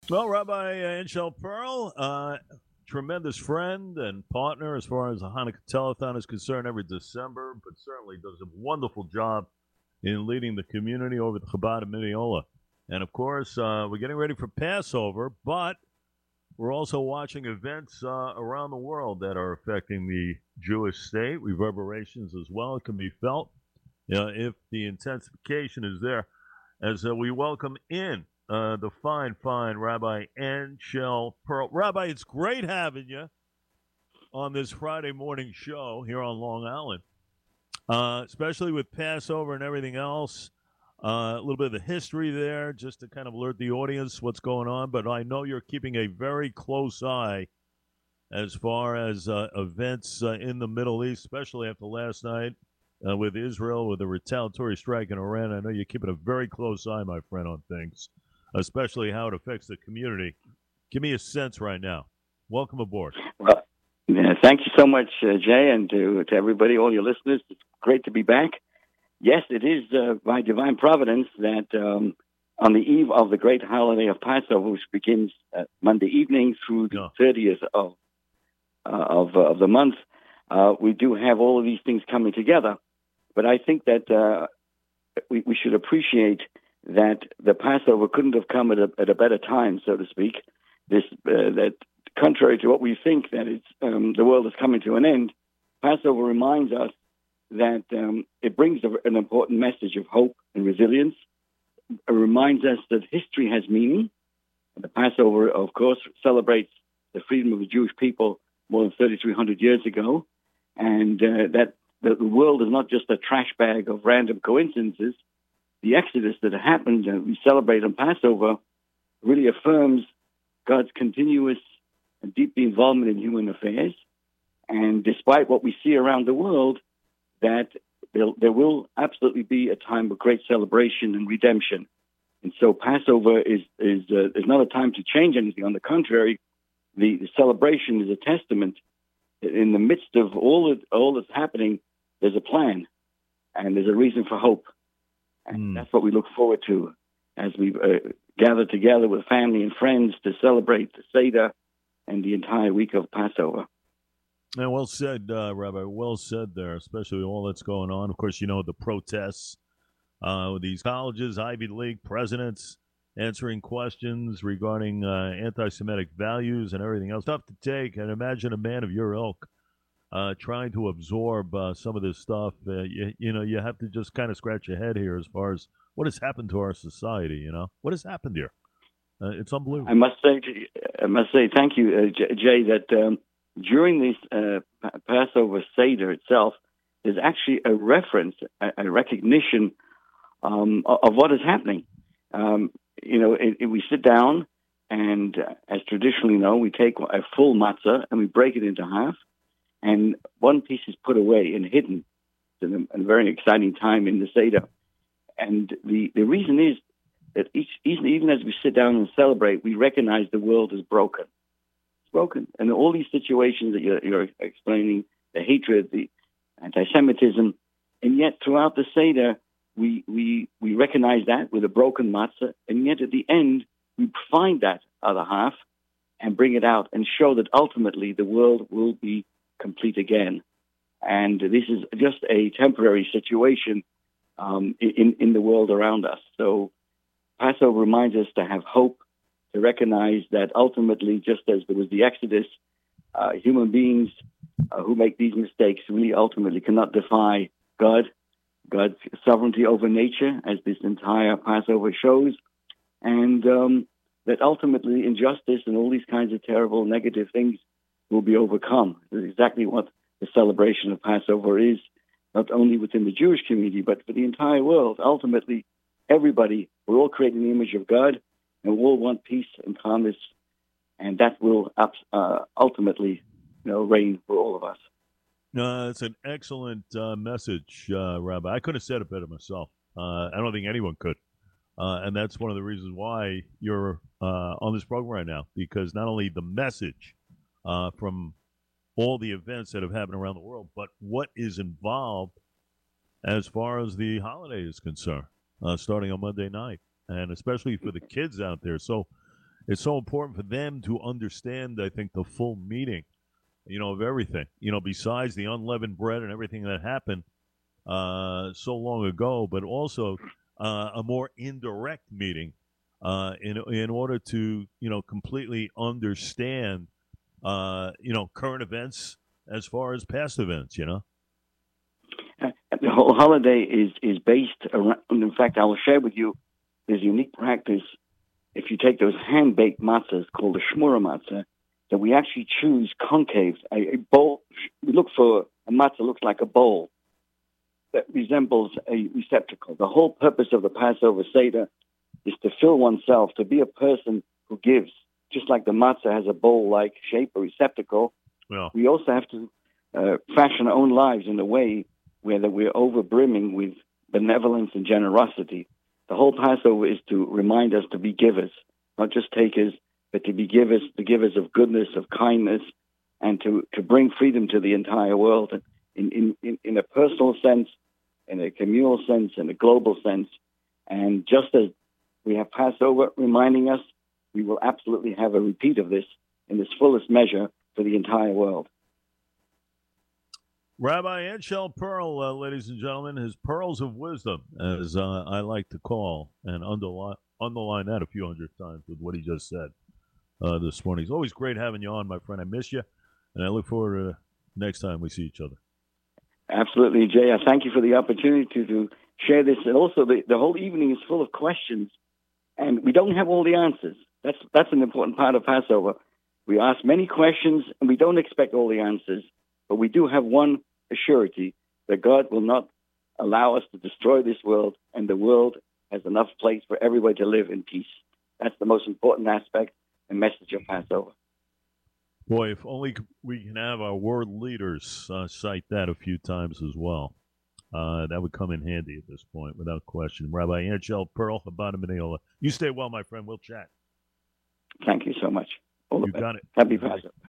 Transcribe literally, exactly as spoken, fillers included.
Well, Rabbi Angel Pearl, uh, tremendous friend and partner as far as the Hanukkah Telethon is concerned every December, but certainly does a wonderful job in leading the community over at Chabad of Mineola. And of course, uh, we're getting ready for Passover, but we're also watching events uh, around the world that are affecting the Jewish state, reverberations as well. It can be felt uh, if the intensification is there. As uh, we welcome in uh, the fine, fine Rabbi Anshel Pearl. Rabbi, it's great having you on this Friday morning show here on Long Island, uh, especially with Passover and everything else. Uh, a little bit of the history there, just to kind of alert the audience what's going on. But I know you're keeping a very close eye as far as uh, events uh, in the Middle East, especially after last night uh, with Israel, with the retaliatory strike in Iran. I know you're keeping a very close eye, my friend, on things, especially how it affects the community. Give me a sense right now. Welcome aboard. Well, yeah, thank you so much, uh, Jay, and to, to everybody, all your listeners. It's great to be back. Yes, it is uh, by divine providence that um, on the eve of the great holiday of Passover, which begins uh, Monday evening through the yeah. thirtieth of uh, of, uh, of the month, uh, we do have all of these things coming together. But I think that uh, we, we should appreciate that the Passover couldn't have come at a, at a better time, so to speak. This uh, that contrary to what we think that it's um, the world is coming to an end, Passover reminds us that um, it brings a, an important message of hope and resilience. It reminds us that history has meaning. The Passover, of course, celebrates the freedom of the Jewish people more than thirty-three hundred years ago, and uh, that, that the world is not just a trash bag of random coincidences. The exodus that happened, and we celebrate on Passover, really affirms God's continuous and deep involvement in human affairs. And despite what we see around the world, that there, there will absolutely be a time of great celebration and redemption. And so Passover is is, uh, is not a time to change anything. On the contrary, the, the celebration is a testament that in the midst of all that, all that's happening, there's a plan and there's a reason for hope. And mm. that's what we look forward to as we uh, gather together with family and friends to celebrate the Seder and the entire week of Passover. And well said, uh, Rabbi. Well said there, especially all that's going on. Of course, you know, the protests uh, with these colleges, Ivy League presidents answering questions regarding uh, anti-Semitic values and everything else. Tough to take. And imagine a man of your ilk uh, trying to absorb uh, some of this stuff. Uh, you, you know, you have to just kind of scratch your head here as far as what has happened to our society, you know? What has happened here? Uh, it's unbelievable. I must say, I must say thank you, uh, Jay, that um, during this uh, Passover Seder itself, there's actually a reference, a, a recognition um, of, of what is happening. Um, you know, it, it, we sit down and, uh, as traditionally known, we take a full matzah and we break it into half, and one piece is put away and hidden. It's a, a very exciting time in the Seder. And the, the reason is that each, even as we sit down and celebrate, we recognize the world is broken. It's broken. And all these situations that you're, you're explaining, the hatred, the anti-Semitism, and yet throughout the Seder, we, we, we recognize that with a broken matzah, and yet at the end, we find that other half and bring it out and show that ultimately the world will be complete again. And this is just a temporary situation um, in, in the world around us. So Passover reminds us to have hope, to recognize that ultimately, just as there was the Exodus, uh, human beings uh, who make these mistakes really ultimately cannot defy God, God's sovereignty over nature, as this entire Passover shows, and um, that ultimately injustice and all these kinds of terrible negative things will be overcome. This is exactly what the celebration of Passover is, not only within the Jewish community, but for the entire world. Ultimately, everybody, we're all created in the image of God, and we all want peace and calmness, and that will uh, ultimately, you know, reign for all of us. No, uh, it's an excellent uh, message, uh, Rabbi. I could have said it better myself. Uh, I don't think anyone could. Uh, and that's one of the reasons why you're uh, on this program right now, because not only the message uh, from all the events that have happened around the world, but what is involved as far as the holiday is concerned, uh, starting on Monday night, and especially for the kids out there. So it's so important for them to understand, I think, the full meaning, you know, of everything. You know, besides the unleavened bread and everything that happened uh, so long ago, but also uh, a more indirect meaning uh, in in order to, you know, completely understand, uh, you know, current events as far as past events. You know. Uh, the whole holiday is is based around. In fact, I will share with you this unique practice. If you take those hand-baked matzahs called the shmura matzah, that we actually choose concave, a, a bowl. We look for a matzah looks like a bowl that resembles a receptacle. The whole purpose of the Passover Seder is to fill oneself, to be a person who gives. Just like the matzah has a bowl-like shape, a receptacle, Well, we also have to uh, fashion our own lives in a way where that we're over-brimming with benevolence and generosity. The whole Passover is to remind us to be givers, not just takers, but to be givers, the givers of goodness, of kindness, and to, to bring freedom to the entire world in, in, in, in a personal sense, in a communal sense, in a global sense. And just as we have Passover reminding us, we will absolutely have a repeat of this in its fullest measure for the entire world. Rabbi Anshel Pearl, uh, ladies and gentlemen, his pearls of wisdom, as uh, I like to call, and underline, underline that a few hundred times with what he just said uh, this morning. It's always great having you on, my friend. I miss you, and I look forward to next time we see each other. Absolutely, Jay. I thank you for the opportunity to, to share this. And also, the, the whole evening is full of questions, and we don't have all the answers. That's, that's an important part of Passover. We ask many questions, and we don't expect all the answers, but we do have one assurity that God will not allow us to destroy this world, and the world has enough place for everybody to live in peace. That's the most important aspect and message of Passover. Boy, if only we can have our world leaders uh, cite that a few times as well. Uh, that would come in handy at this point, without question. Rabbi Anshel Pearl, Chabad Mineola. You stay well, my friend. We'll chat. Thank you so much. All the You best. got it. Happy Passover.